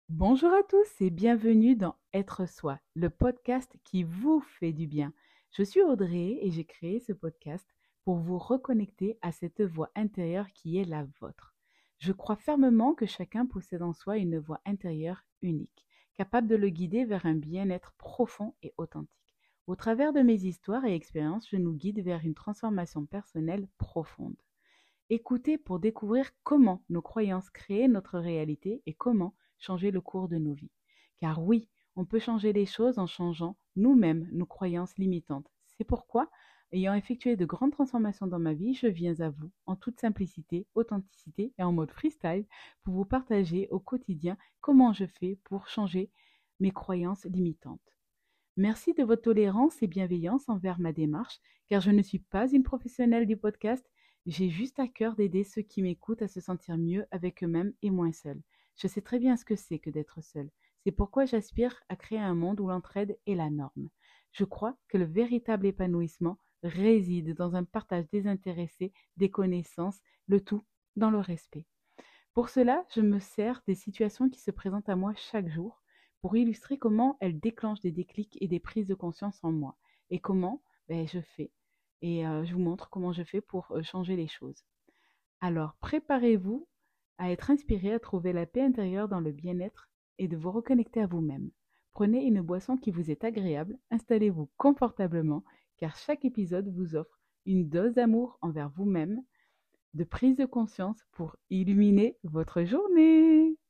Bonjour à tous et bienvenue dans Être soi, le podcast qui vous fait du bien. Je suis Audrey et j'ai créé ce podcast pour vous reconnecter à cette voix intérieure qui est la vôtre. Je crois fermement que chacun possède en soi une voix intérieure unique, capable de le guider vers un bien-être profond et authentique. Au travers de mes histoires et expériences, je nous guide vers une transformation personnelle profonde. Écoutez pour découvrir comment nos croyances créent notre réalité et comment changer le cours de nos vies. Car oui, on peut changer les choses en changeant nous-mêmes nos croyances limitantes. C'est pourquoi, ayant effectué de grandes transformations dans ma vie, je viens à vous en toute simplicité, authenticité et en mode freestyle pour vous partager au quotidien comment je fais pour changer mes croyances limitantes. Merci de votre tolérance et bienveillance envers ma démarche, car je ne suis pas une professionnelle du podcast, j'ai juste à cœur d'aider ceux qui m'écoutent à se sentir mieux avec eux-mêmes et moins seuls. Je sais très bien ce que c'est que d'être seul. C'est pourquoi j'aspire à créer un monde où l'entraide est la norme. Je crois que le véritable épanouissement réside dans un partage désintéressé des connaissances, le tout dans le respect. Pour cela, je me sers des situations qui se présentent à moi chaque jour pour illustrer comment elles déclenchent des déclics et des prises de conscience en moi et comment je fais. Et je vous montre comment je fais pour changer les choses. Alors, préparez-vous à être inspiré, à trouver la paix intérieure dans le bien-être et de vous reconnecter à vous-même. Prenez une boisson qui vous est agréable, installez-vous confortablement, car chaque épisode vous offre une dose d'amour envers vous-même, de prise de conscience pour illuminer votre journée.